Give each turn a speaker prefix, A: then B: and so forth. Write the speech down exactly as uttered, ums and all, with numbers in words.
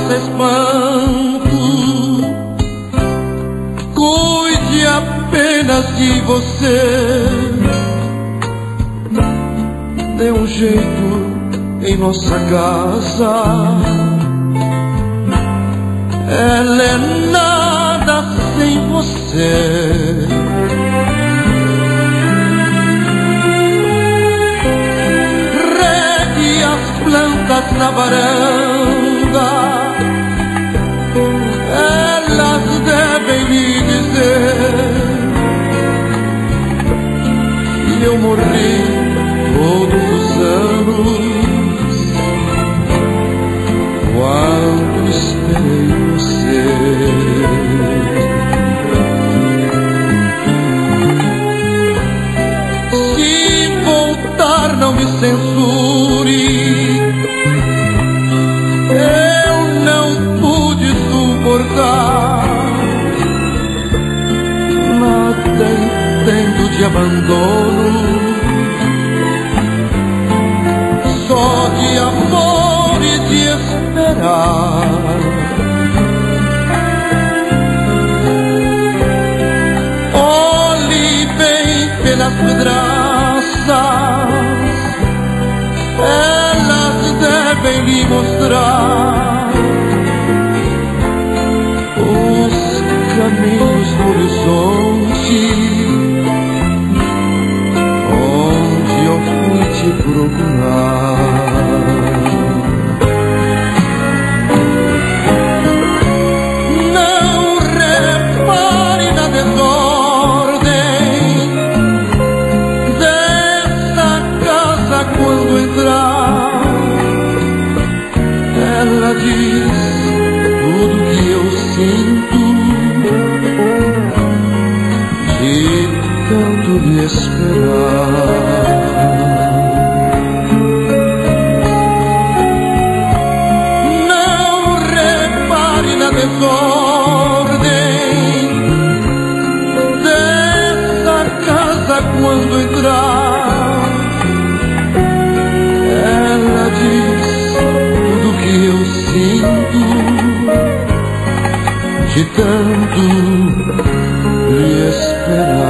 A: faça espanto, cuide apenas de você. Dê um jeito em nossa casa, ela é nada sem você. Regue as plantas na varanda, elas devem lhe dizer que eu morri todos os anos quando esperei você. Se voltar, não me censure, eu não pude suportar. Nada entendo de abandono, só de amor e de esperar. Olhe bem pelas pedraças, elas devem lhe mostrar os caminhos no horizonte onde eu fui te procurar. Não repare na desordem dessa casa quando entrar. Ela diz tudo que eu sinto de tanto lhe esperar. Não repare na desordem dessa casa quando entrar. Ela diz tudo que eu sinto de tanto lhe esperar.